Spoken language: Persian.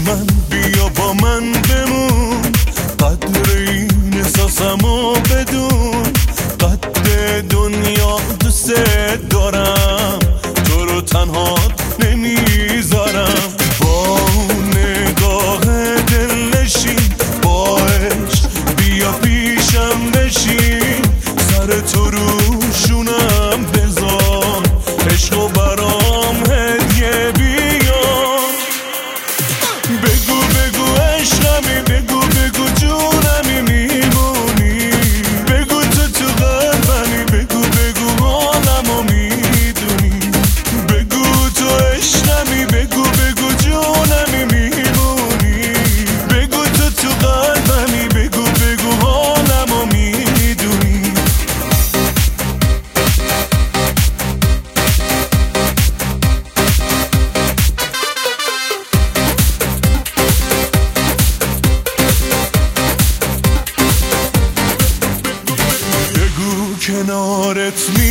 من بیا با من بمون، قدر این احساسمو بدون، قد دنیا دوست دارم، تو رو تنها نمیذارم. با نگاه دلنشین با عشق بیا پیشم بشین، سر تو رو شونم بذار، عشقو برام هدیه بیار. بگو بگو عشقمی، بگو بگو جونمی میمونی، بگو تو قلبمی، بگو بگو حالمو میدونی، بگو تو عشقمی، بگو بگو جونمی میمونی، بگو تو قلبمی، بگو بگو حالمو میدونی. کنارت